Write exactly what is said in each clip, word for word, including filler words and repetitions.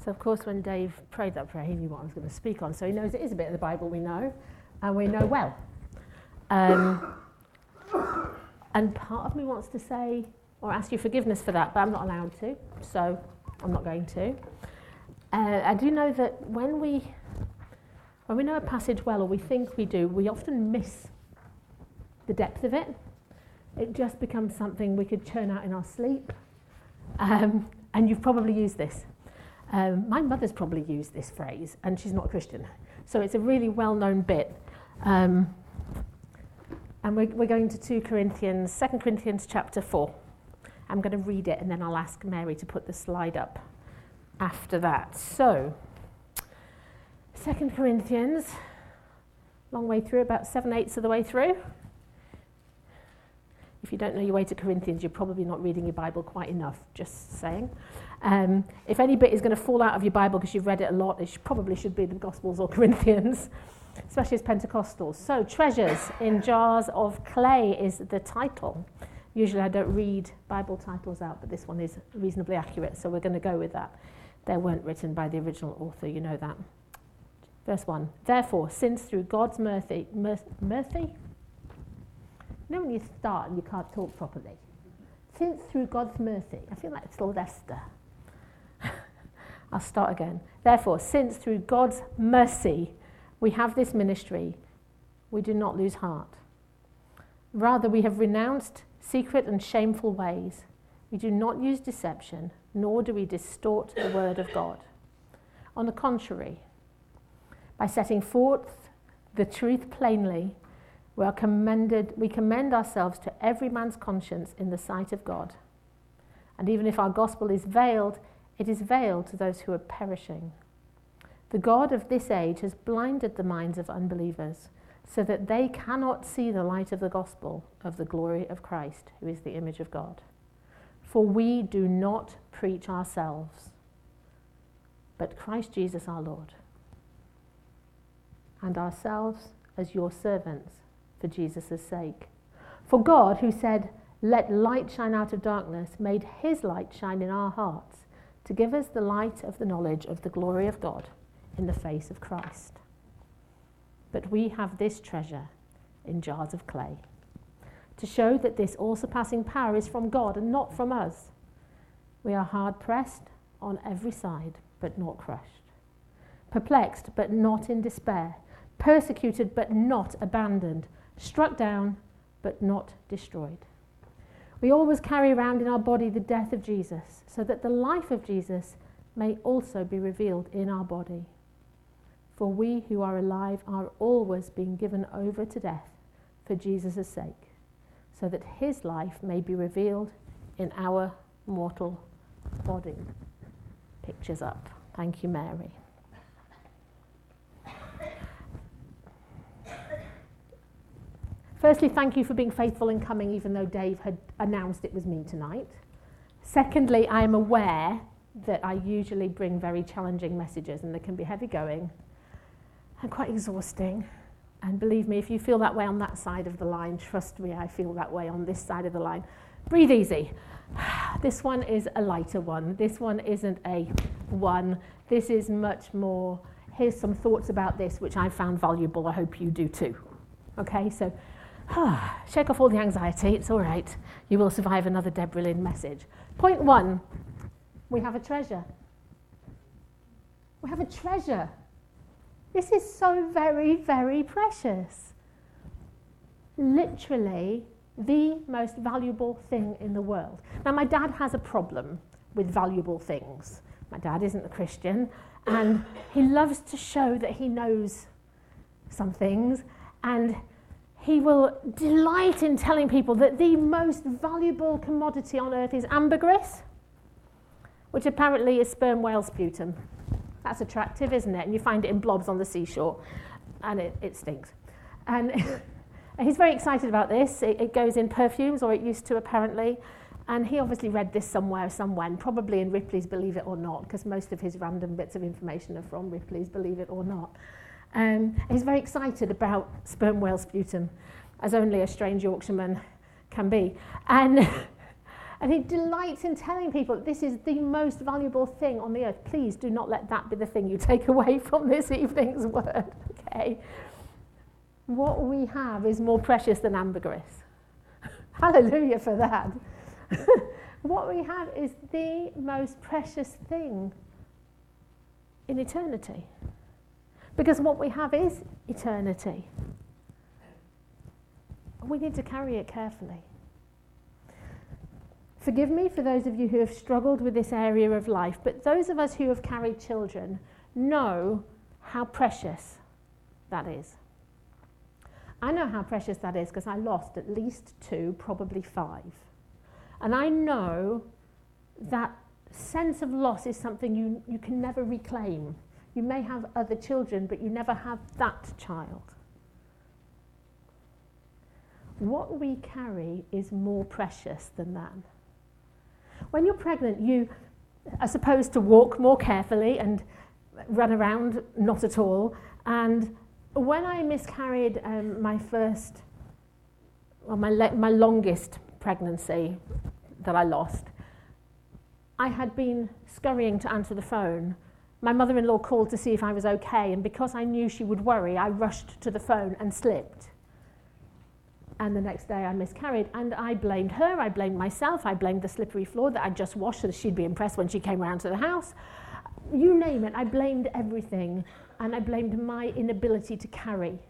So, of course, when Dave prayed that prayer, he knew what I was going to speak on. So he knows it is a bit of the Bible we know, and we know well. Um, and part of me wants to say, or ask you forgiveness for that, but I'm not allowed to, so I'm not going to. Uh, I do know that when we, when we know a passage well, or we think we do, we often miss the depth of it. It just becomes something we could churn out in our sleep. Um, and you've probably used this. Um, my mother's probably used this phrase, and she's not a Christian. So it's a really well-known bit. Um, and we're, we're going to two Corinthians, Second Corinthians chapter four. I'm going to read it, and then I'll ask Mary to put the slide up after that. So, Second Corinthians, long way through, about seven-eighths of the way through. If you don't know your way to Corinthians, you're probably not reading your Bible quite enough, just saying. Um, if any bit is going to fall out of your Bible because you've read it a lot, it should, probably should be the Gospels or Corinthians, especially as Pentecostals. So, Treasures in Jars of Clay is the title. Usually I don't read Bible titles out, but this one is reasonably accurate, so we're going to go with that. They weren't written by the original author, you know that. Verse one. Therefore, since through God's mercy, mer- mercy? You know when you start and you can't talk properly? Since through God's mercy, I feel like it's Sylvester. I'll start again. Therefore, since through God's mercy we have this ministry, we do not lose heart. Rather, we have renounced secret and shameful ways. We do not use deception, nor do we distort the word of God. On the contrary, by setting forth the truth plainly, we are commended, we commend ourselves to every man's conscience in the sight of God. And even if our gospel is veiled, it is veiled to those who are perishing. The God of this age has blinded the minds of unbelievers, so that they cannot see the light of the gospel of the glory of Christ, who is the image of God. For we do not preach ourselves, but Christ Jesus our Lord, and ourselves as your servants for Jesus' sake. For God, who said, "Let light shine out of darkness," made his light shine in our hearts to give us the light of the knowledge of the glory of God in the face of Christ. But we have this treasure in jars of clay, to show that this all-surpassing power is from God and not from us. We are hard-pressed on every side, but not crushed. Perplexed, but not in despair. Persecuted, but not abandoned. Struck down, but not destroyed. We always carry around in our body the death of Jesus, so that the life of Jesus may also be revealed in our body. For we who are alive are always being given over to death for Jesus' sake, so that his life may be revealed in our mortal body. Pictures up. Thank you, Mary. Firstly, thank you for being faithful in coming, even though Dave had announced it was me tonight. Secondly, I am aware that I usually bring very challenging messages, and they can be heavy going and quite exhausting. And believe me, if you feel that way on that side of the line, trust me, I feel that way on this side of the line. Breathe easy. This one is a lighter one. This one isn't a one. This is much more, here's some thoughts about this, which I found valuable. I hope you do too. Okay, so shake off all the anxiety. It's all right. You will survive another Deborah Lynn message. Point one, we have a treasure. We have a treasure. This is so very, very precious. Literally the most valuable thing in the world. Now, my dad has a problem with valuable things. My dad isn't a Christian, and he loves to show that he knows some things, and he will delight in telling people that the most valuable commodity on earth is ambergris, which apparently is sperm whale sputum. That's attractive, isn't it? And you find it in blobs on the seashore, and it, it stinks. And he's very excited about this. It, it goes in perfumes, or it used to apparently. And he obviously read this somewhere, somewhen, probably in Ripley's Believe It or Not, because most of his random bits of information are from Ripley's Believe It or Not. Um, he's very excited about sperm whale sputum, as only a strange Yorkshireman can be. And And he delights in telling people this is the most valuable thing on the earth. Please do not let that be the thing you take away from this evening's word, okay? What we have is more precious than ambergris. Hallelujah for that. What we have is the most precious thing in eternity. Because what we have is eternity. We need to carry it carefully. Forgive me for those of you who have struggled with this area of life, but those of us who have carried children know how precious that is. I know how precious that is because I lost at least two, probably five. And I know that sense of loss is something you, you can never reclaim. You may have other children, but you never have that child. What we carry is more precious than that. When you're pregnant, you are supposed to walk more carefully and run around not at all. And when I miscarried um, my first, well, my, le- my longest pregnancy that I lost, I had been scurrying to answer the phone. My mother-in-law called to see if I was okay, and because I knew she would worry, I rushed to the phone and slipped. And the next day I miscarried, and I blamed her, I blamed myself, I blamed the slippery floor that I'd just washed so that she'd be impressed when she came round to the house. You name it, I blamed everything, and I blamed my inability to carry.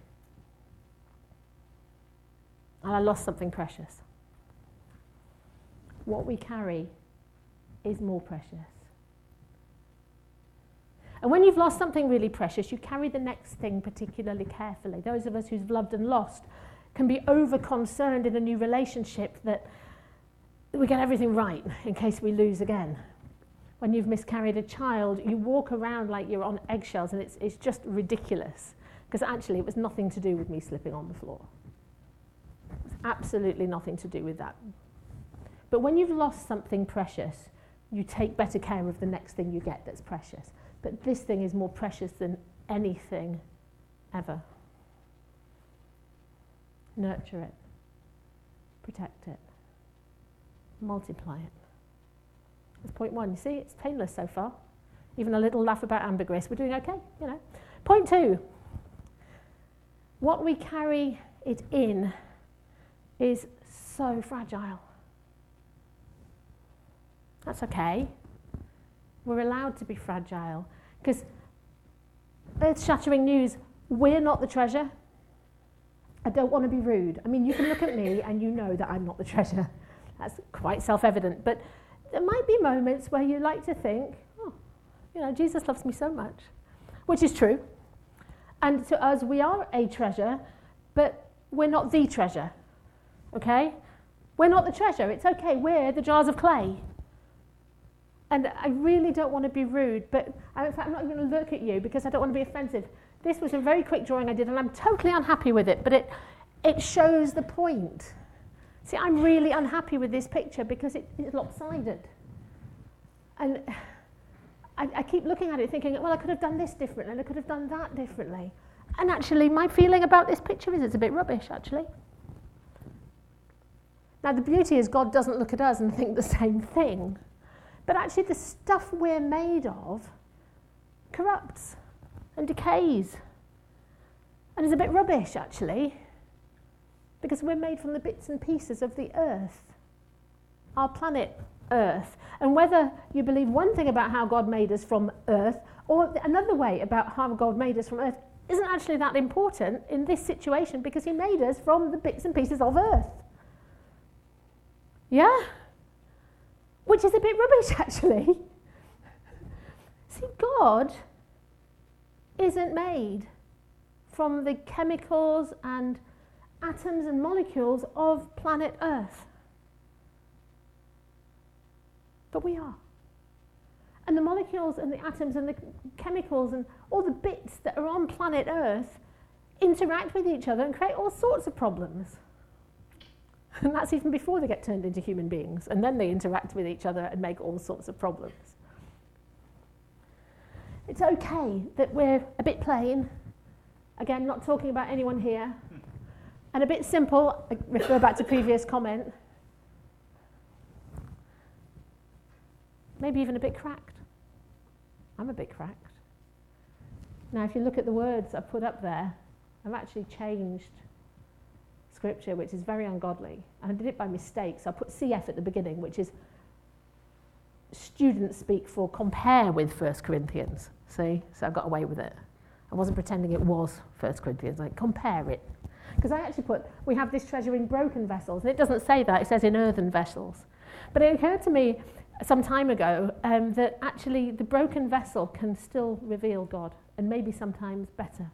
And I lost something precious. What we carry is more precious. And when you've lost something really precious, you carry the next thing particularly carefully. Those of us who've loved and lost can be over-concerned in a new relationship that we get everything right in case we lose again. When you've miscarried a child, you walk around like you're on eggshells, and it's, it's just ridiculous. Because actually, it was nothing to do with me slipping on the floor. It was absolutely nothing to do with that. But when you've lost something precious, you take better care of the next thing you get that's precious. But this thing is more precious than anything ever. Nurture it. Protect it. Multiply it. That's point one. You see, it's painless so far. Even a little laugh about ambergris. We're doing okay, you know. Point two. What we carry it in is so fragile. That's okay. We're allowed to be fragile. Because earth-shattering news, we're not the treasure. I don't want to be rude. I mean, you can look at me and you know that I'm not the treasure. That's quite self-evident. But there might be moments where you like to think, oh, you know, Jesus loves me so much, which is true. And to us, we are a treasure, but we're not the treasure, okay? We're not the treasure. It's okay. We're the jars of clay. And I really don't want to be rude, but in fact, I'm not going to look at you because I don't want to be offensive. This was a very quick drawing I did, and I'm totally unhappy with it, but it, it shows the point. See, I'm really unhappy with this picture because it, it's lopsided. And I, I keep looking at it thinking, well, I could have done this differently, and I could have done that differently. And actually, my feeling about this picture is it's a bit rubbish, actually. Now, the beauty is God doesn't look at us and think the same thing. But actually, the stuff we're made of corrupts and decays. And is a bit rubbish, actually. Because we're made from the bits and pieces of the earth, our planet Earth. And whether you believe one thing about how God made us from earth, or another way about how God made us from earth, isn't actually that important in this situation because he made us from the bits and pieces of earth. Yeah? Which is a bit rubbish, actually. See, God isn't made from the chemicals and atoms and molecules of planet Earth. But we are. And the molecules and the atoms and the chemicals and all the bits that are on planet Earth interact with each other and create all sorts of problems. And that's even before they get turned into human beings. And then they interact with each other and make all sorts of problems. It's okay that we're a bit plain. Again, not talking about anyone here. And a bit simple. I refer back to previous comment. maybe even a bit cracked. I'm a bit cracked. Now, if you look at the words I put up there, I've actually changed scripture, which is very ungodly. And I did it by mistake, so I put C F at the beginning, which is students speak for compare with First Corinthians. See? So I got away with it. I wasn't pretending it was First Corinthians, like compare it. Because I actually put, we have this treasure in broken vessels. And it doesn't say that, it says in earthen vessels. But it occurred to me some time ago um, that actually the broken vessel can still reveal God, and maybe sometimes better.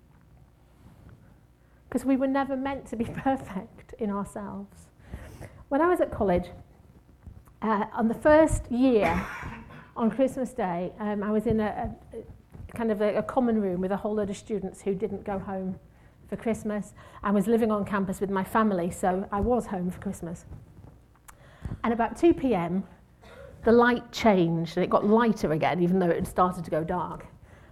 Because we were never meant to be perfect in ourselves. When I was at college, uh, on the first year, on Christmas Day, um, I was in a, a kind of a, a common room with a whole load of students who didn't go home for Christmas. I was living on campus with my family, so I was home for Christmas. And about two p.m, the light changed, and it got lighter again, even though it had started to go dark.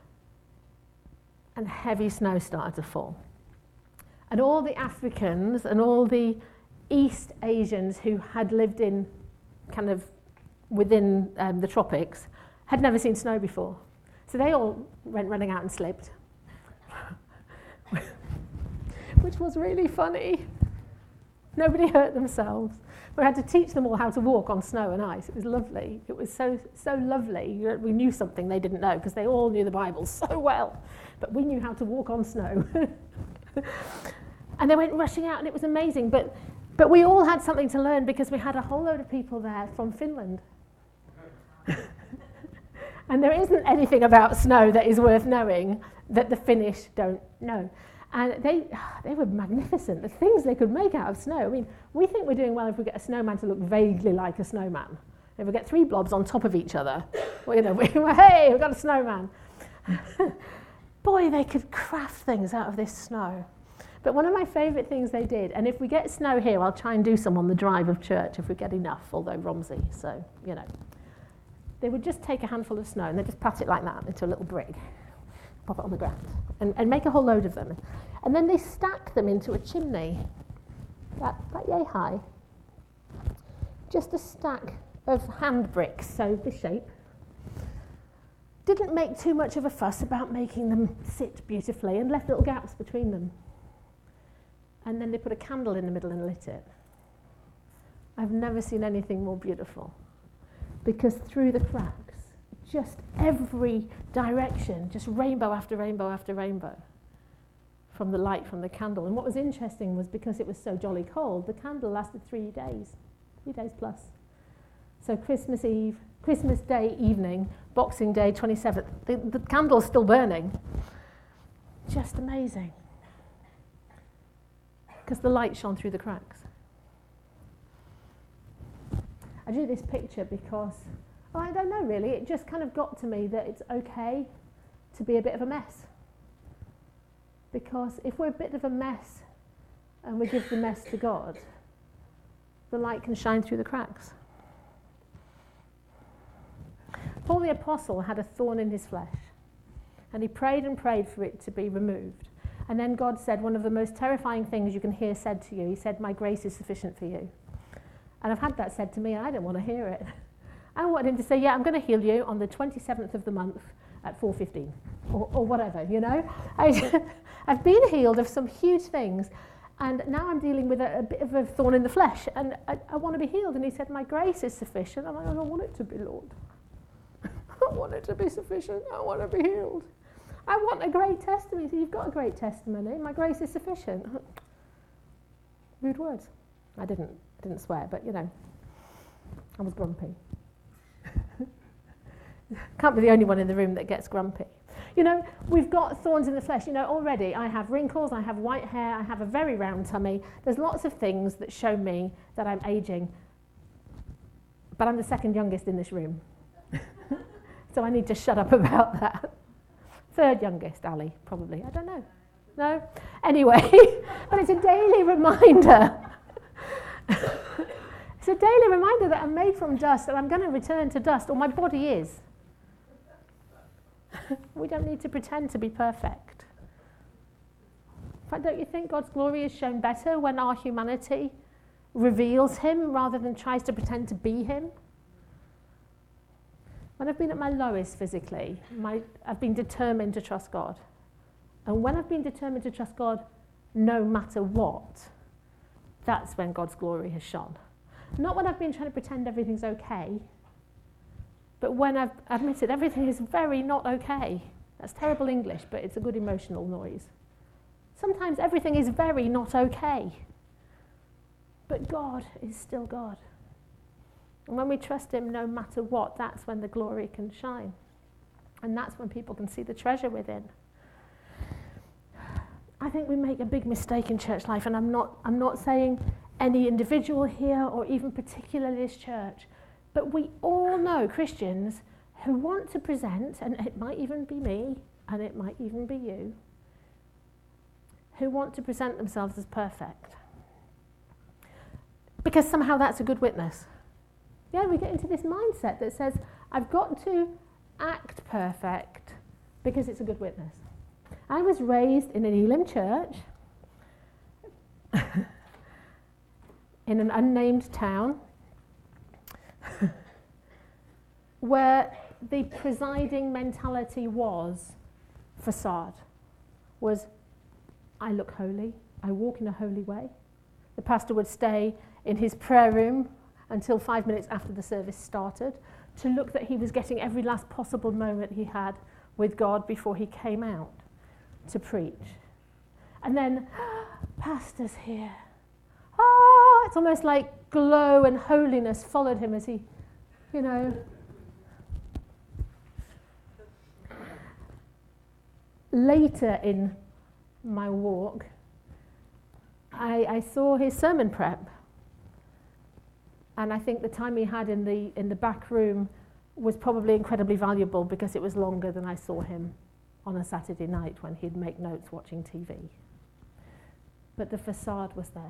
And heavy snow started to fall. And all the Africans and all the East Asians who had lived in kind of within um, the tropics had never seen snow before. So they all went running out and slipped, which was really funny. Nobody hurt themselves. We had to teach them all how to walk on snow and ice. It was lovely. It was so so lovely. We knew something they didn't know, because they all knew the Bible so well. But we knew how to walk on snow. And they went rushing out, and it was amazing. But but we all had something to learn, because we had a whole load of people there from Finland. And there isn't anything about snow that is worth knowing that the Finnish don't know. And they they were magnificent, the things they could make out of snow. I mean, we think we're doing well if we get a snowman to look vaguely like a snowman. If we get three blobs on top of each other, well, you know, we, hey, we've got a snowman. Boy, they could craft things out of this snow. But one of my favourite things they did, and if we get snow here, I'll try and do some on the drive of church if we get enough, although Romsey, so, you know. They would just take a handful of snow and they'd just pat it like that into a little brick, pop it on the ground, and, and make a whole load of them. And then they stack them into a chimney, that, that yay high. Just a stack of hand bricks, so this shape. Didn't make too much of a fuss about making them sit beautifully, and left little gaps between them. And then they put a candle in the middle and lit it. I've never seen anything more beautiful, because through the cracks, just every direction, just rainbow after rainbow after rainbow from the light from the candle. And what was interesting was, because it was so jolly cold, the candle lasted three days, three days plus. So Christmas Eve, Christmas Day evening, Boxing Day, twenty-seventh, the, the candle's still burning. Just amazing. Because the light shone through the cracks. I drew this picture because, oh, I don't know really, it just kind of got to me that it's okay to be a bit of a mess. Because if we're a bit of a mess and we give the mess to God, the light can shine through the cracks. Paul the Apostle had a thorn in his flesh, and he prayed and prayed for it to be removed. And then God said one of the most terrifying things you can hear said to you. He said, "My grace is sufficient for you." And I've had that said to me, and I don't want to hear it. I wanted him to say, yeah, I'm going to heal you on the twenty-seventh of the month at four fifteen, or, or whatever, you know. I, I've been healed of some huge things, and now I'm dealing with a, a bit of a thorn in the flesh, and I, I want to be healed. And he said, my grace is sufficient. I'm like, I don't want it to be, Lord. I don't want it to be sufficient. I want to be healed. I want a great testimony. So you've got a great testimony. My grace is sufficient. Rude words. I didn't. I didn't swear, but you know, I was grumpy. Can't be the only one in the room that gets grumpy. You know, we've got thorns in the flesh. You know, already I have wrinkles, I have white hair, I have a very round tummy. There's lots of things that show me that I'm aging. But I'm the second youngest in this room. So I need to shut up about that. Third youngest, Ali, probably. I don't know. No? Anyway, but it's a daily reminder. It's a daily reminder that I'm made from dust and I'm going to return to dust, or my body is. We don't need to pretend to be perfect. In fact, don't you think God's glory is shown better when our humanity reveals him rather than tries to pretend to be him? When I've been at my lowest physically, my, I've been determined to trust God. And when I've been determined to trust God, no matter what, that's when God's glory has shone. Not when I've been trying to pretend everything's okay, but when I've admitted everything is very not okay. That's terrible English, but it's a good emotional noise. Sometimes everything is very not okay, but God is still God. And when we trust him no matter what, that's when the glory can shine. And that's when people can see the treasure within. I think we make a big mistake in church life, and I'm not, I'm not saying any individual here or even particularly this church, but we all know Christians who want to present, and it might even be me, and it might even be you, who want to present themselves as perfect. Because somehow that's a good witness. Yeah, we get into this mindset that says, I've got to act perfect because it's a good witness. I was raised in an Elim church in an unnamed town where the presiding mentality was facade, was I look holy, I walk in a holy way. The pastor would stay in his prayer room until five minutes after the service started to look that he was getting every last possible moment he had with God before he came out to preach. And then, pastor's here. Oh, it's almost like glow and holiness followed him as he, you know. Later in my walk, I, I saw his sermon prep. And I think the time he had in the in the back room was probably incredibly valuable because it was longer than I saw him on a Saturday night when he'd make notes watching T V. But the facade was there.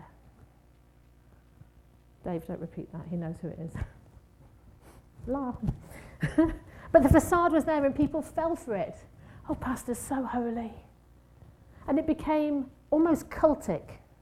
Dave, don't repeat that. He knows who it is. Laugh. But the facade was there and people fell for it. Oh, pastor's so holy. And it became almost cultic.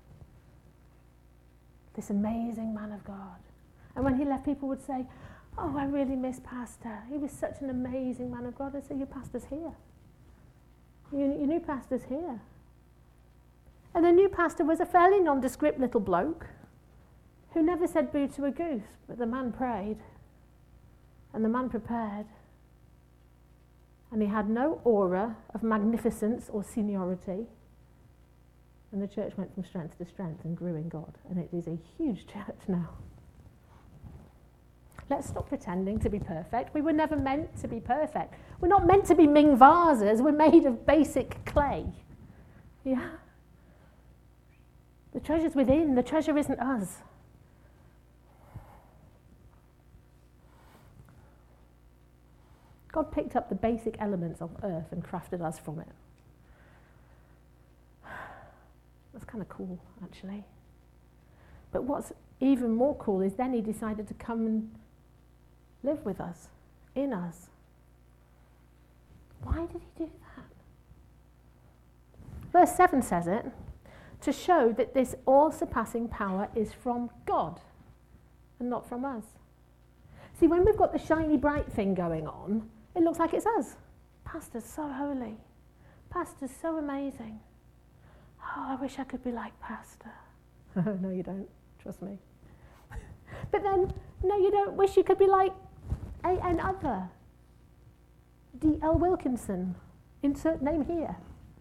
This amazing man of God. And when he left, people would say, oh, I really miss pastor. He was such an amazing man of God. I'd say, your pastor's here. Your, your new pastor's here. And the new pastor was a fairly nondescript little bloke who never said boo to a goose, but the man prayed and the man prepared. And he had no aura of magnificence or seniority. And the church went from strength to strength and grew in God. And it is a huge church now. Let's stop pretending to be perfect. We were never meant to be perfect. We're not meant to be Ming vases. We're made of basic clay. Yeah? The treasure's within. The treasure isn't us. God picked up the basic elements of earth and crafted us from it. That's kind of cool, actually. But what's even more cool is then he decided to come and live with us, in us. Why did he do that? Verse seven says it, to show that this all-surpassing power is from God and not from us. See, when we've got the shiny bright thing going on, it looks like it's us. Pastor's so holy. Pastor's so amazing. Oh, I wish I could be like Pastor. No, you don't. Trust me. But then, no, you don't wish you could be like a, an other. D L Wilkinson. Insert name here.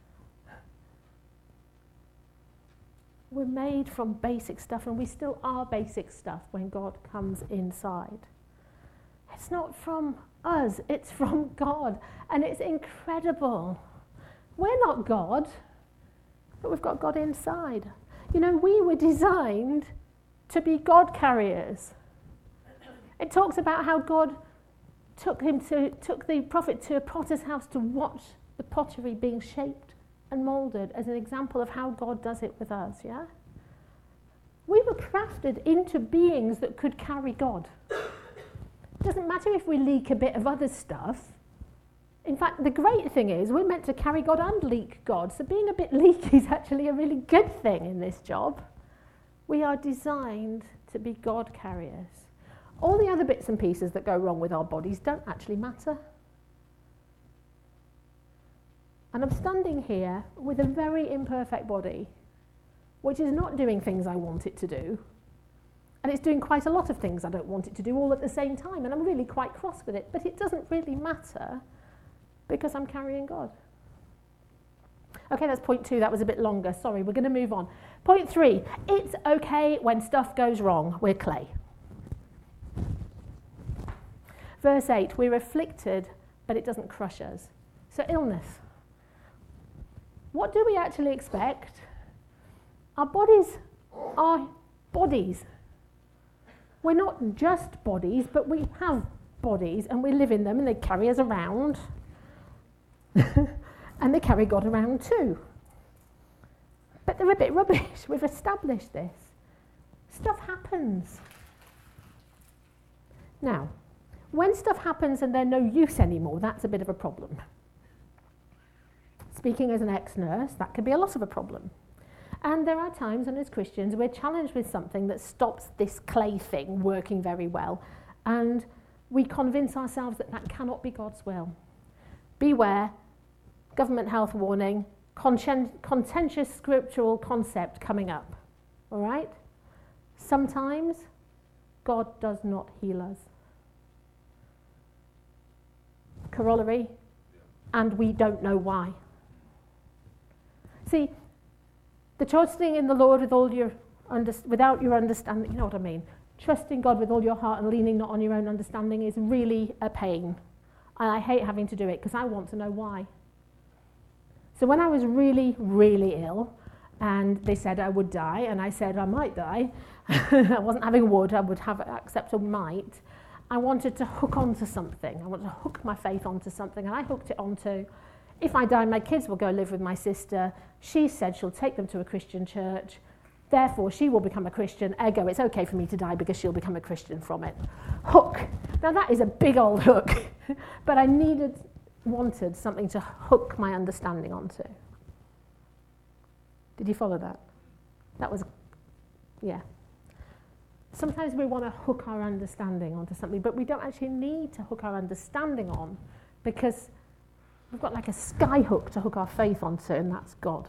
We're made from basic stuff, and we still are basic stuff when God comes inside. It's not from us, it's from God. And it's incredible. We're not God, but we've got God inside. You know, we were designed to be God carriers. It talks about how God took him to took the prophet to a potter's house to watch the pottery being shaped and moulded as an example of how God does it with us, yeah? We were crafted into beings that could carry God. It doesn't matter if we leak a bit of other stuff. In fact, the great thing is we're meant to carry God and leak God. So being a bit leaky is actually a really good thing in this job. We are designed to be God carriers. all the other bits and pieces that go wrong with our bodies don't actually matter. And I'm standing here with a very imperfect body, which is not doing things I want it to do. And it's doing quite a lot of things I don't want it to do all at the same time. And I'm really quite cross with it. But it doesn't really matter because I'm carrying God. Okay, that's point two. That was a bit longer. Sorry, we're going to move on. Point three. It's okay when stuff goes wrong. We're clay. Verse eight. We're afflicted, but it doesn't crush us. So illness. What do we actually expect? Our bodies are bodies. We're not just bodies, but we have bodies and we live in them and they carry us around. And they carry God around too. But they're a bit rubbish. We've established this. Stuff happens. Now, when stuff happens and they're no use anymore, that's a bit of a problem. Speaking as an ex-nurse, that can be a lot of a problem. And there are times when as Christians we're challenged with something that stops this clay thing working very well. And we convince ourselves that that cannot be God's will. Beware, government health warning, content- contentious scriptural concept coming up. All right? Sometimes God does not heal us. Corollary, and we don't know why. See, the trusting in the Lord with all your under, without your understanding, you know what I mean? Trusting God with all your heart and leaning not on your own understanding is really a pain. And I hate having to do it because I want to know why. So when I was really, really ill, and they said I would die, and I said I might die, I wasn't having would, I would have accept a might, I wanted to hook onto something. I wanted to hook my faith onto something, and I hooked it onto, if I die, my kids will go live with my sister. She said she'll take them to a Christian church. Therefore, she will become a Christian. Ergo, it's okay for me to die because she'll become a Christian from it. Hook. Now, that is a big old hook. But I needed, wanted something to hook my understanding onto. Did you follow that? That was, yeah. Sometimes we want to hook our understanding onto something, but we don't actually need to hook our understanding on because we've got like a sky hook to hook our faith onto, and that's God.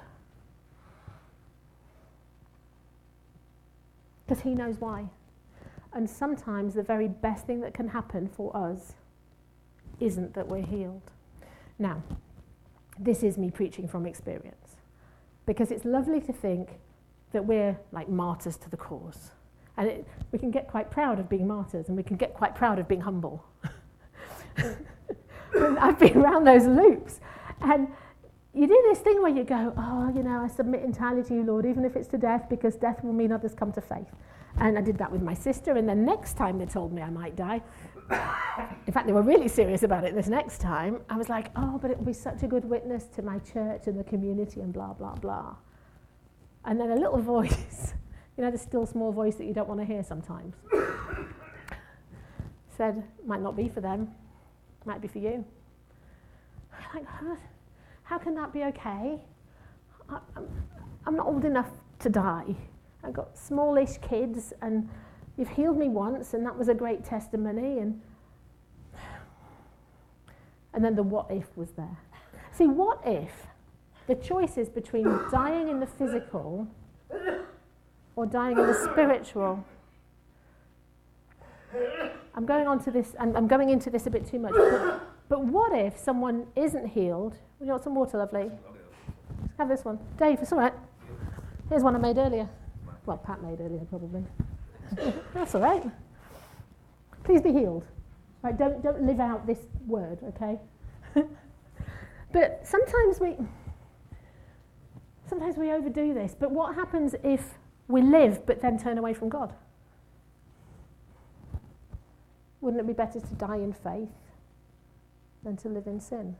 Because he knows why. And sometimes the very best thing that can happen for us isn't that we're healed. Now, this is me preaching from experience. Because it's lovely to think that we're like martyrs to the cause. And it, we can get quite proud of being martyrs, and we can get quite proud of being humble. I've been around those loops. And you do this thing where you go, oh, you know, I submit entirely to you, Lord, even if it's to death, because death will mean others come to faith. And I did that with my sister, and then next time they told me I might die, in fact, they were really serious about it this next time, I was like, oh, but it will be such a good witness to my church and the community and blah, blah, blah. And then a little voice, you know, the still small voice that you don't want to hear sometimes, said, might not be for them, might be for you. I'm like, huh? How can that be okay? I, I'm, I'm not old enough to die. I've got smallish kids, and you've healed me once, and that was a great testimony. And and then the what if was there. See, what if the choice is between dying in the physical or dying in the spiritual? I'm going on to this, and I'm going into this a bit too much. But, but what if someone isn't healed? You want some water, lovely? Have this one. Dave, it's all right. Here's one I made earlier. Well, Pat made earlier, probably. That's all right. Please be healed. Right, don't, don't live out this word, okay? But sometimes we, sometimes we overdo this. But what happens if we live but then turn away from God? Wouldn't it be better to die in faith than to live in sin?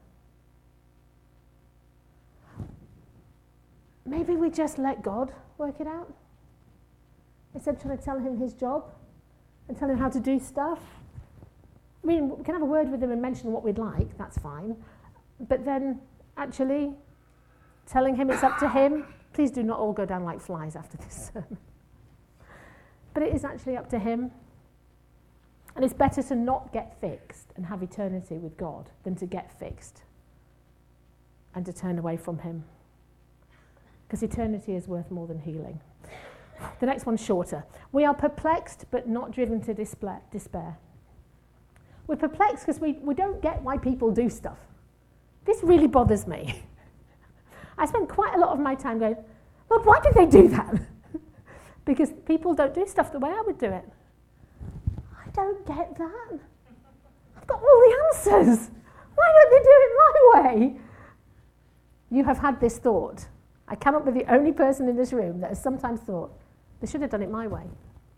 Maybe we just let God work it out. Instead of trying to tell him his job and tell him how to do stuff. I mean, we can have a word with him and mention what we'd like, that's fine. But then actually telling him it's up to him. Please do not all go down like flies after this sermon. But it is actually up to him. And it's better to not get fixed and have eternity with God than to get fixed and to turn away from him. Because eternity is worth more than healing. The next one's shorter. We are perplexed but not driven to despair. We're perplexed because we, we don't get why people do stuff. This really bothers me. I spend quite a lot of my time going, Lord, why did they do that? Because people don't do stuff the way I would do it. I don't get that. I've got all the answers. Why don't they do it my way? You have had this thought. I cannot be the only person in this room that has sometimes thought, they should have done it my way.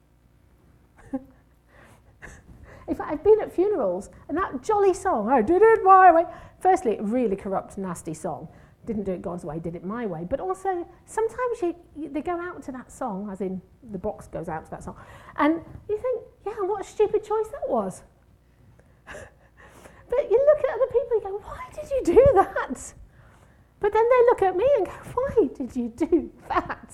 In fact, I've been at funerals, and that jolly song, I did it my way. Firstly, a really corrupt, nasty song. Didn't do it God's way, did it my way. But also, sometimes you, you, they go out to that song, as in the box goes out to that song, and you think, yeah, what a stupid choice that was. But you look at other people and go, why did you do that? But then they look at me and go, why did you do that?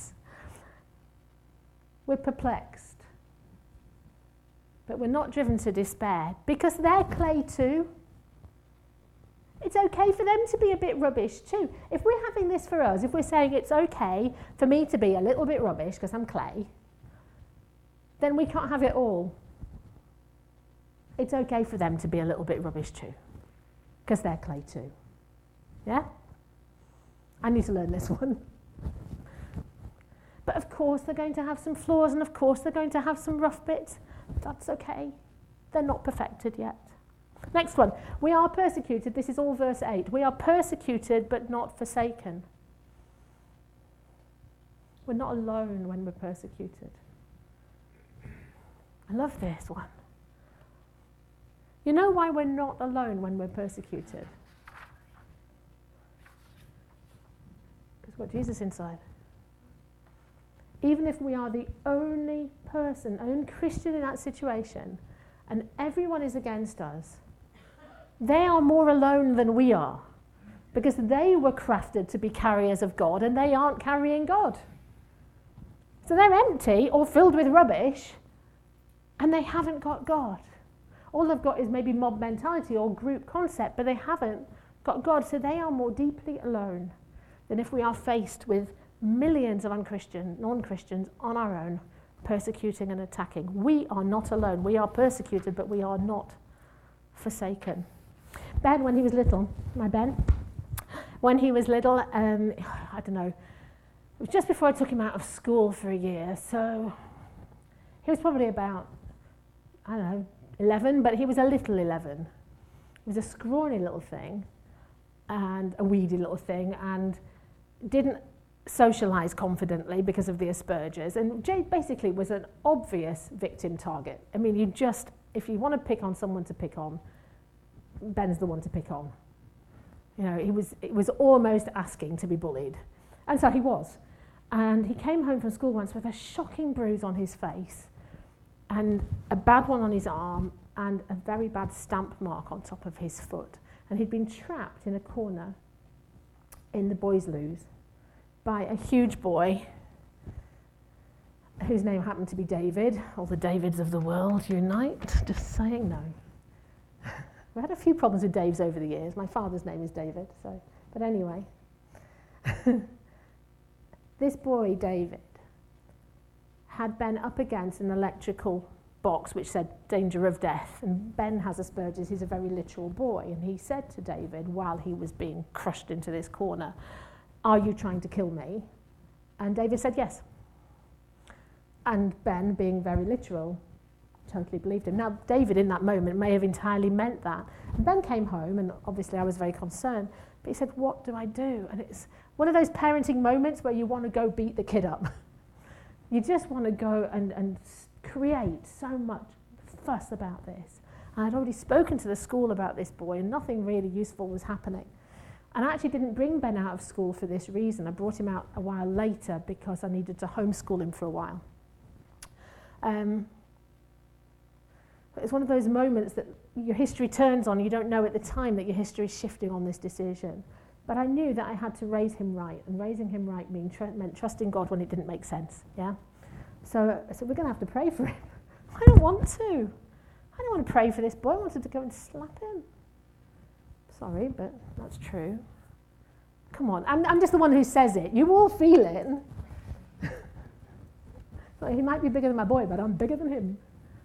We're perplexed. But we're not driven to despair because they're clay too. It's okay for them to be a bit rubbish too. If we're having this for us, if we're saying it's okay for me to be a little bit rubbish because I'm clay, then we can't have it all. It's okay for them to be a little bit rubbish too because they're clay too. Yeah? I need to learn this one. But of course they're going to have some flaws, and of course they're going to have some rough bits. That's okay. They're not perfected yet. Next one. We are persecuted. This is all verse eight. We are persecuted but not forsaken. We're not alone when we're persecuted. I love this one. You know why we're not alone when we're persecuted? Because we've got Jesus inside. Even if we are the only person, only Christian in that situation, and everyone is against us, they are more alone than we are, because they were crafted to be carriers of God, and they aren't carrying God. So they're empty or filled with rubbish, and they haven't got God. All they've got is maybe mob mentality or group concept, but they haven't got God, so they are more deeply alone than if we are faced with millions of unchristian, non-Christians on our own, persecuting and attacking. We are not alone. We are persecuted, but we are not forsaken. Ben, when he was little, my Ben, when he was little, um, I don't know, it was just before I took him out of school for a year, so he was probably about, I don't know, eleven, but he was a little eleven. He was a scrawny little thing, and a weedy little thing, and didn't socialise confidently because of the Asperger's, and Jade basically was an obvious victim target. I mean, you just, if you want to pick on someone to pick on, Ben's the one to pick on. You know, he was, it was almost asking to be bullied, and so he was. And he came home from school once with a shocking bruise on his face, and a bad one on his arm, and a very bad stamp mark on top of his foot. And he'd been trapped in a corner in the boys' loos by a huge boy whose name happened to be David. All the Davids of the world unite. Just saying no. We've had a few problems with Daves over the years. My father's name is David, so, but anyway. This boy, David, had Ben up against an electrical box which said danger of death, and Ben has Asperger's. He's a very literal boy, and he said to David while he was being crushed into this corner, "Are you trying to kill me?" And David said yes. And Ben, being very literal, totally believed him. Now, David in that moment may have entirely meant that. And Ben came home, and obviously I was very concerned, but he said, "What do I do?" And it's one of those parenting moments where you want to go beat the kid up. You just want to go and, and create so much fuss about this. And I'd already spoken to the school about this boy, and nothing really useful was happening. And I actually didn't bring Ben out of school for this reason. I brought him out a while later because I needed to homeschool him for a while. Um, it's one of those moments that your history turns on. You don't know at the time that your history is shifting on this decision. But I knew that I had to raise him right, and raising him right mean tr- meant trusting God when it didn't make sense. Yeah. So, so we're going to have to pray for him. I don't want to. I don't want to pray for this boy. I wanted to go and slap him. Sorry, but that's true. Come on, I'm, I'm just the one who says it. You all feel it. So he might be bigger than my boy, but I'm bigger than him.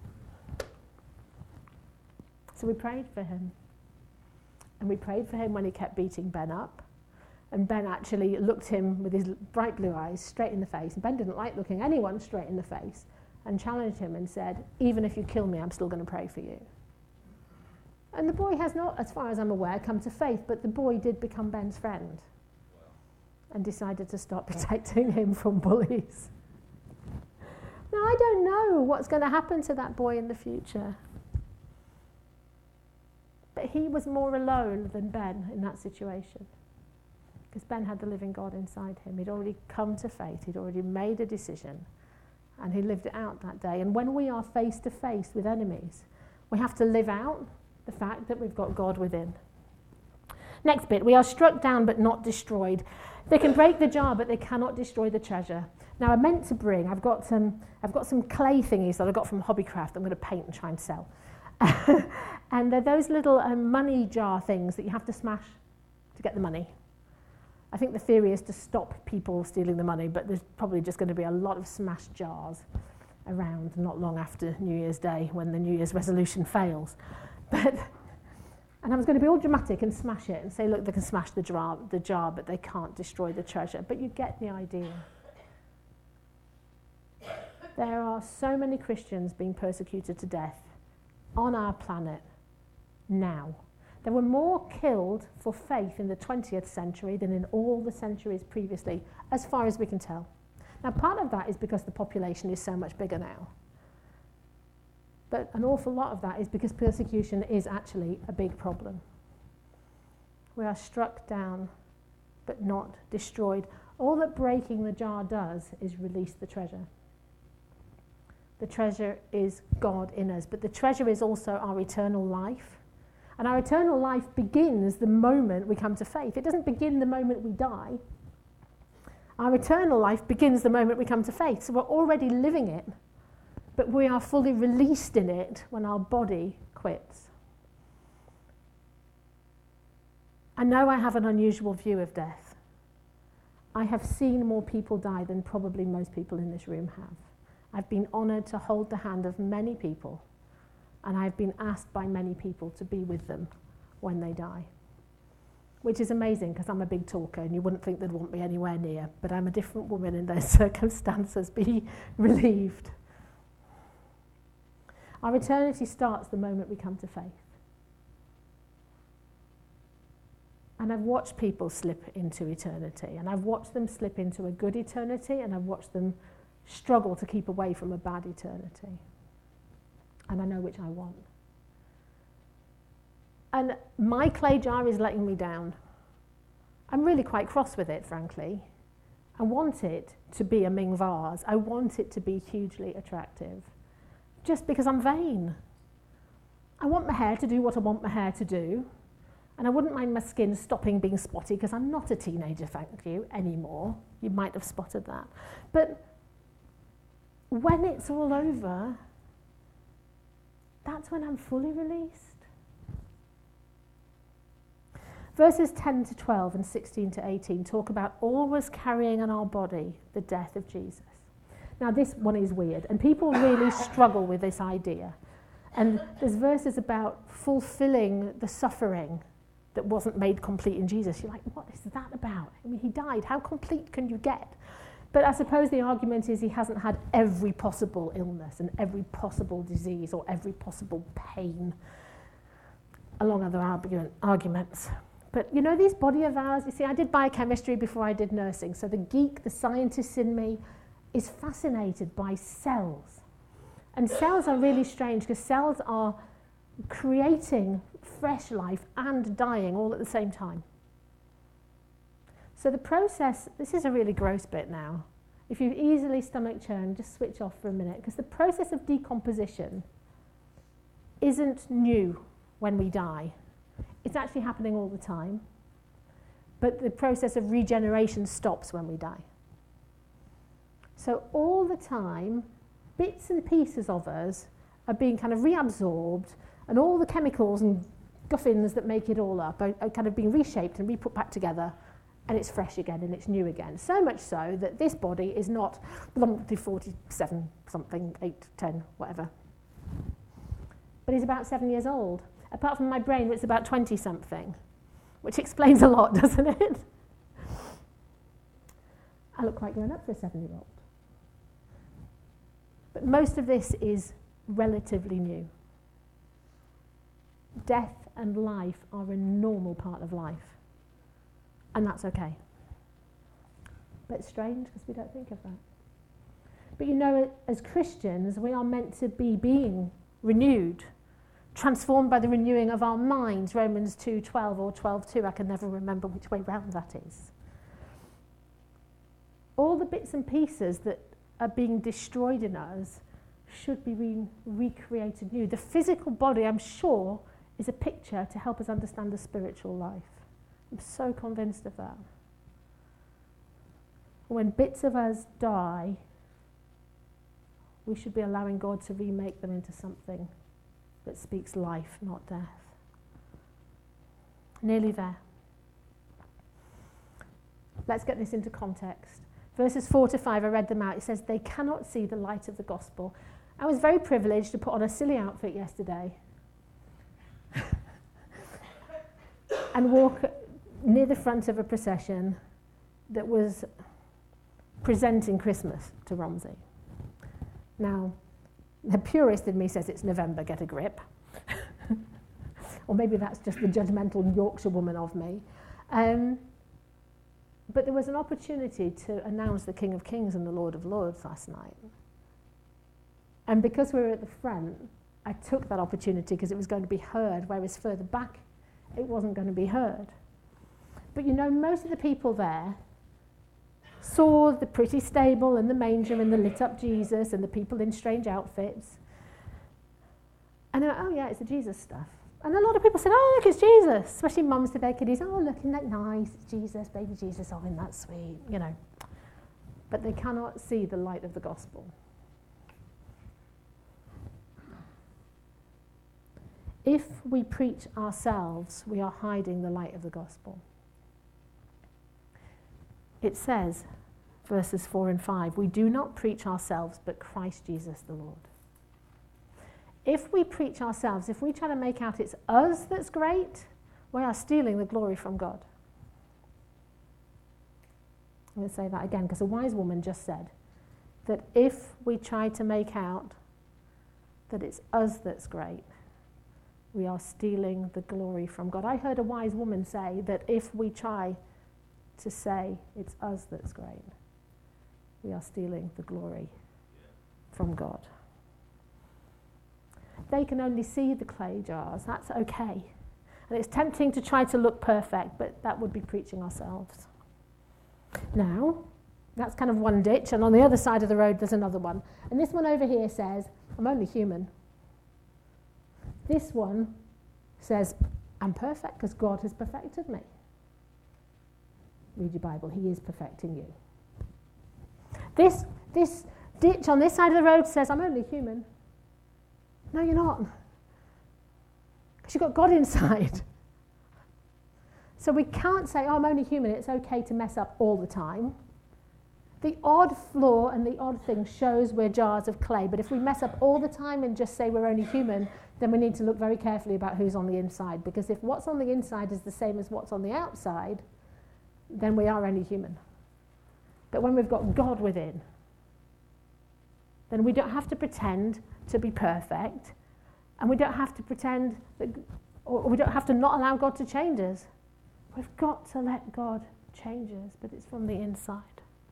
So we prayed for him. And we prayed for him when he kept beating Ben up. And Ben actually looked him with his bright blue eyes straight in the face. And Ben didn't like looking anyone straight in the face. And challenged him and said, even if you kill me, I'm still going to pray for you. And the boy has not, as far as I'm aware, come to faith. But the boy did become Ben's friend. And decided to start protecting him from bullies. Now, I don't know what's going to happen to that boy in the future. But he was more alone than Ben in that situation. Because Ben had the living God inside him. He'd already come to faith. He'd already made a decision. And he lived it out that day. And when we are face to face with enemies, we have to live out the fact that we've got God within. Next bit, we are struck down but not destroyed. They can break the jar, but they cannot destroy the treasure. Now, I meant to bring, I've got some, I've got some clay thingies that I got from Hobbycraft I'm going to paint and try and sell. And they're those little um, money jar things that you have to smash to get the money. I think the theory is to stop people stealing the money, but there's probably just going to be a lot of smashed jars around not long after New Year's Day when the New Year's resolution fails. But and I was going to be all dramatic and smash it and say, look, they can smash the jar, the jar, but they can't destroy the treasure. But you get the idea. There are so many Christians being persecuted to death on our planet now. There were more killed for faith in the twentieth century than in all the centuries previously, as far as we can tell. Now, part of that is because the population is so much bigger now. But an awful lot of that is because persecution is actually a big problem. We are struck down, but not destroyed. All that breaking the jar does is release the treasure. The treasure is God in us, but the treasure is also our eternal life. And our eternal life begins the moment we come to faith. It doesn't begin the moment we die. Our eternal life begins the moment we come to faith. So we're already living it, but we are fully released in it when our body quits. I know I have an unusual view of death. I have seen more people die than probably most people in this room have. I've been honoured to hold the hand of many people, and I've been asked by many people to be with them when they die. Which is amazing, because I'm a big talker, and you wouldn't think they'd want me anywhere near, but I'm a different woman in those circumstances. Be relieved. Our eternity starts the moment we come to faith. And I've watched people slip into eternity, and I've watched them slip into a good eternity, and I've watched them struggle to keep away from a bad eternity. And I know which I want. And my clay jar is letting me down. I'm really quite cross with it, frankly. I want it to be a Ming vase. I want it to be hugely attractive. Just because I'm vain. I want my hair to do what I want my hair to do. And I wouldn't mind my skin stopping being spotty, because I'm not a teenager, thank you, anymore. You might have spotted that. But when it's all over, that's when I'm fully released. Verses ten to twelve and sixteen to eighteen talk about always carrying in our body the death of Jesus. Now, this one is weird, and people really struggle with this idea. And there's verses about fulfilling the suffering that wasn't made complete in Jesus. You're like, what is that about? I mean, he died. How complete can you get? But I suppose the argument is he hasn't had every possible illness and every possible disease or every possible pain, along other argument, arguments. But, you know, these body of ours, you see, I did biochemistry before I did nursing, so the geek, the scientist in me, is fascinated by cells. And cells are really strange, because cells are creating fresh life and dying all at the same time. So the process, this is a really gross bit now. If you've easily stomach churned, just switch off for a minute, because the process of decomposition isn't new when we die. It's actually happening all the time. But the process of regeneration stops when we die. So all the time, bits and pieces of us are being kind of reabsorbed, and all the chemicals and guffins that make it all up are, are kind of being reshaped and re-put back together, and it's fresh again and it's new again. So much so that this body is not forty-seven something, eight, ten, whatever. But he's about seven years old. Apart from my brain, it's about twenty something, which explains a lot, doesn't it? I look quite grown up for a seven-year-old. But most of this is relatively new. Death and life are a normal part of life. And that's okay. But it's strange because we don't think of that. But you know, as Christians, we are meant to be being renewed, transformed by the renewing of our minds, Romans two twelve or twelve two, I can never remember which way round that is. All the bits and pieces that are being destroyed in us should be re- recreated new. The physical body, I'm sure, is a picture to help us understand the spiritual life. I'm so convinced of that. When bits of us die, we should be allowing God to remake them into something that speaks life, not death. Nearly there. Let's get this into context. Verses four to five, I read them out. It says, they cannot see the light of the gospel. I was very privileged to put on a silly outfit yesterday and walk near the front of a procession that was presenting Christmas to Romsey. Now, the purist in me says it's November, get a grip. Or maybe that's just the judgmental Yorkshire woman of me. Um, but there was an opportunity to announce the King of Kings and the Lord of Lords last night. And because we were at the front, I took that opportunity because it was going to be heard, whereas further back, it wasn't going to be heard. But you know, most of the people there saw the pretty stable and the manger and the lit up Jesus and the people in strange outfits. And they went, oh yeah, it's the Jesus stuff. And a lot of people said, oh look, it's Jesus. Especially mums to their kiddies, oh look, isn't that nice? It's Jesus, baby Jesus, oh, isn't that sweet? You know. But they cannot see the light of the gospel. If we preach ourselves, we are hiding the light of the gospel. It says, verses four and five, we do not preach ourselves, but Christ Jesus the Lord. If we preach ourselves, if we try to make out it's us that's great, we are stealing the glory from God. I'm going to say that again, because a wise woman just said that if we try to make out that it's us that's great, we are stealing the glory from God. I heard a wise woman say that if we try to say it's us that's great, we are stealing the glory from God. They can only see the clay jars. That's okay. And it's tempting to try to look perfect, but that would be preaching ourselves. Now, that's kind of one ditch, and on the other side of the road there's another one. And this one over here says, I'm only human. This one says, I'm perfect because God has perfected me. Read your Bible, he is perfecting you. This, this ditch on this side of the road says, I'm only human. No, you're not. Because you've got God inside. So we can't say, oh, I'm only human, it's okay to mess up all the time. The odd flaw and the odd thing shows we're jars of clay, but if we mess up all the time and just say we're only human, then we need to look very carefully about who's on the inside, because if what's on the inside is the same as what's on the outside, then we are only human. But when we've got God within, then we don't have to pretend to be perfect, and we don't have to pretend that, or we don't have to not allow God to change us. We've got to let God change us, but it's from the inside.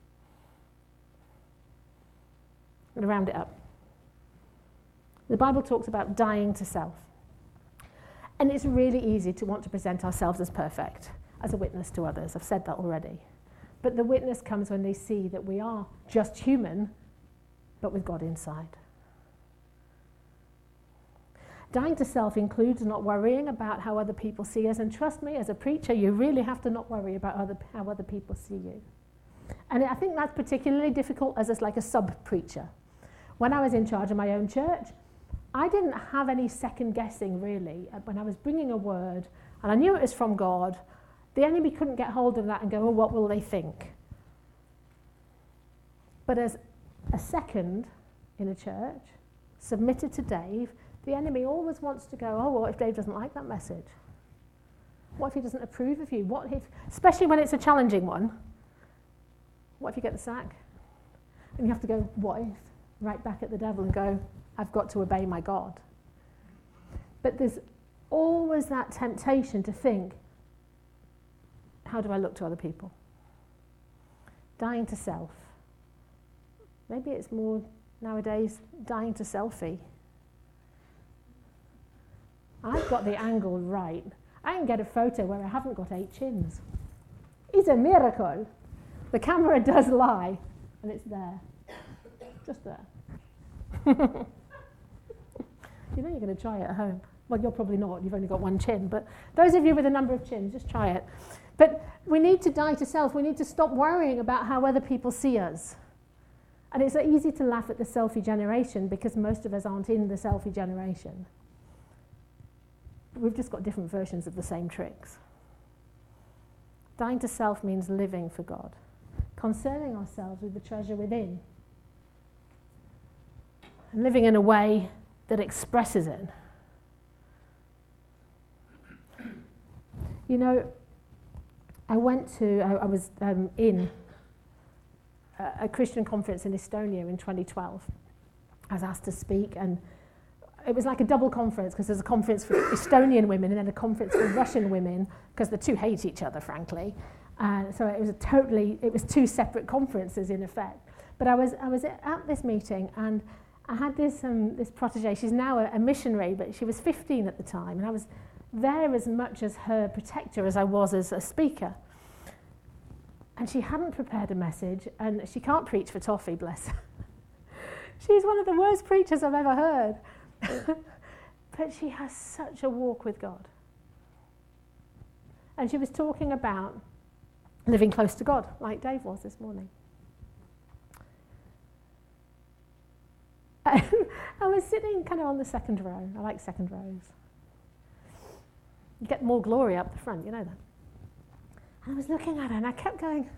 I'm going to round it up. The Bible talks about dying to self. And it's really easy to want to present ourselves as perfect, as a witness to others. I've said that already. But the witness comes when they see that we are just human, but with God inside. Dying to self includes not worrying about how other people see us. And trust me, as a preacher, you really have to not worry about other, how other people see you. And I think that's particularly difficult as a, like a sub-preacher. When I was in charge of my own church, I didn't have any second guessing really when I was bringing a word and I knew it was from God. The enemy couldn't get hold of that and go, oh, what will they think? But as a second in a church, submitted to Dave, the enemy always wants to go, oh, what if Dave doesn't like that message? What if he doesn't approve of you? What if, especially when it's a challenging one, what if you get the sack? And you have to go, what if? Right back at the devil and go, I've got to obey my God. But there's always that temptation to think, how do I look to other people? Dying to self. Maybe it's more nowadays dying to selfie. I've got the angle right. I can get a photo where I haven't got eight chins. It's a miracle. The camera does lie, and it's there. Just there. You know you're going to try it at home. Well, you're probably not. You've only got one chin. But those of you with a number of chins, just try it. But we need to die to self. We need to stop worrying about how other people see us. And it's easy to laugh at the selfie generation because most of us aren't in the selfie generation. We've just got different versions of the same tricks. Dying to self means living for God, concerning ourselves with the treasure within, and living in a way that expresses it. You know, I went to, I, I was um, in a, a Christian conference in Estonia in twenty twelve. I was asked to speak, and it was like a double conference because there's a conference for Estonian women and then a conference for Russian women because the two hate each other, frankly. And so it was a totally, it was two separate conferences in effect. But I was I was at this meeting and I had this um, this protege. She's now a, a missionary, but she was fifteen at the time, and I was there as much as her protector as I was as a speaker. And she hadn't prepared a message, and she can't preach for toffee, bless her. She's one of the worst preachers I've ever heard. But she has such a walk with God. And she was talking about living close to God, like Dave was this morning. I was sitting kind of on the second row. I like second rows. You get more glory up the front, you know that. And I was looking at her and I kept going,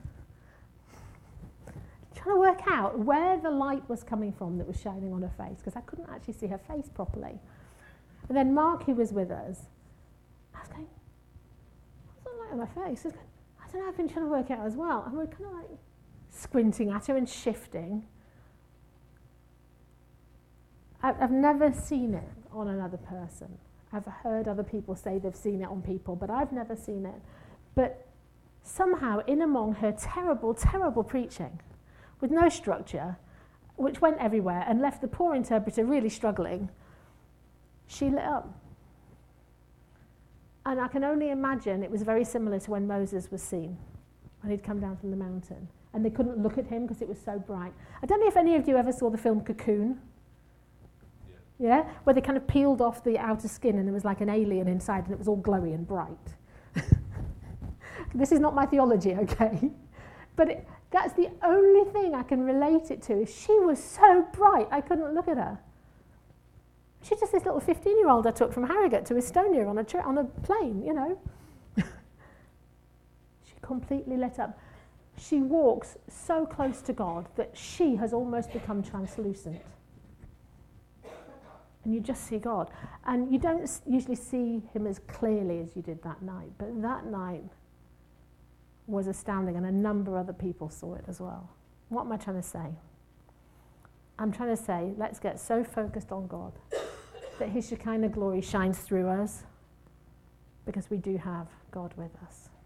trying to work out where the light was coming from that was shining on her face, because I couldn't actually see her face properly. And then Mark, who was with us, I was going, what's that light on my face? I was going, I don't know, I've been trying to work it out as well. And we're kind of like squinting at her and shifting. I've never seen it on another person. I've heard other people say they've seen it on people, but I've never seen it. But somehow, in among her terrible, terrible preaching, with no structure, which went everywhere and left the poor interpreter really struggling, she lit up. And I can only imagine it was very similar to when Moses was seen, when he'd come down from the mountain. And they couldn't look at him because it was so bright. I don't know if any of you ever saw the film Cocoon. Yeah, where they kind of peeled off the outer skin and there was like an alien inside and it was all glowy and bright. This is not my theology, okay? But it, that's the only thing I can relate it to. Is she was so bright, I couldn't look at her. She's just this little fifteen-year-old I took from Harrogate to Estonia on a, tra- on a plane, you know. She completely lit up. She walks so close to God that she has almost become translucent. And you just see God. And you don't usually see him as clearly as you did that night. But that night was astounding, and a number of other people saw it as well. What am I trying to say? I'm trying to say, let's get so focused on God that his Shekinah glory shines through us, because we do have God with us.